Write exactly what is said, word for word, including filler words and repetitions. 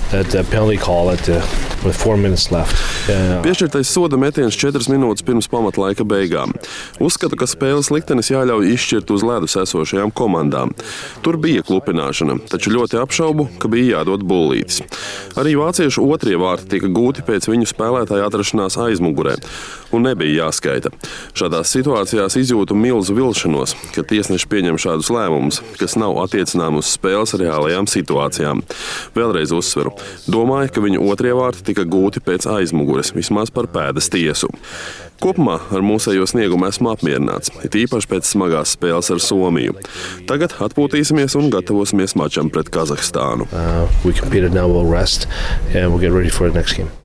that uh, penalty call at uh, with four minutes left. Uh, Piešķirtais soda metiens četras minūtes pirms pamatlaika beigām. Uzskatu, ka spēles liktenis jāļauj izšķirt uz ledus esošajām komandām. Tur bija klupināšana, taču ļoti apšaubu, ka bija jādod bullītis. Arī vāciešu otrie vārti tika gūti pēc viņu spēlētāja atrašanās aizmugurē un nebija jāskaita. Šādās situācijās izjūtu milzu vilšanos, kad tiesneši pieņem šādus lēmumus, kas nav attiecināmi uz spēles reālajām situācijām. Vēlreiz uzsveru. Domāju, ka viņu otrie vārti tika gūti pēc aizmugures, vismaz par pēdas tiesu. Kopumā ar mūsējo sniegumu esmu apmierināts, it īpaši pēc smagās spēles ar Somiju. Tagad atpūtīsimies un gatavosimies mačam pret Kazahstānu. Uh, we competed, now we'll rest and we'll get ready for the next game.